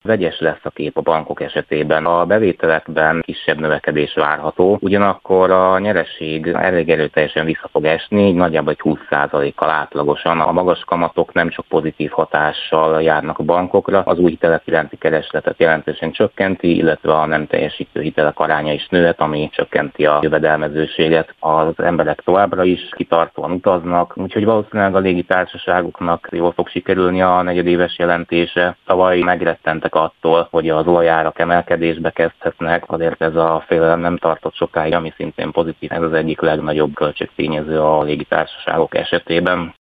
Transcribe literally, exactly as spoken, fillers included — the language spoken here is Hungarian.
Vegyes lesz a kép a bankok esetében. A bevételekben kisebb növekedés várható, ugyanakkor a nyereség elég erőteljesen vissza fog esni, nagyjából egy húsz százalékkal átlagosan. A magas kamatok nem csak pozitív hatással járnak a bankokra, az új hitelek iránti keresletet jelentősen csökkenti, illetve a nem teljesítő hitelek aránya is nőhet, ami csökkenti a jövedelmezőséget. Az emberek továbbra is kitartóan utaznak, úgyhogy valószínűleg a légitársaságoknak jól fog sikerülni a negyedéves jelentése. Tavaly megrettentek attól, hogy az olajárak emelkedésbe kezdhetnek, azért ez a félelem nem tartott sokáig, ami szintén pozitív. Ez az egyik legnagyobb költségtényező a légitársaságok esetében.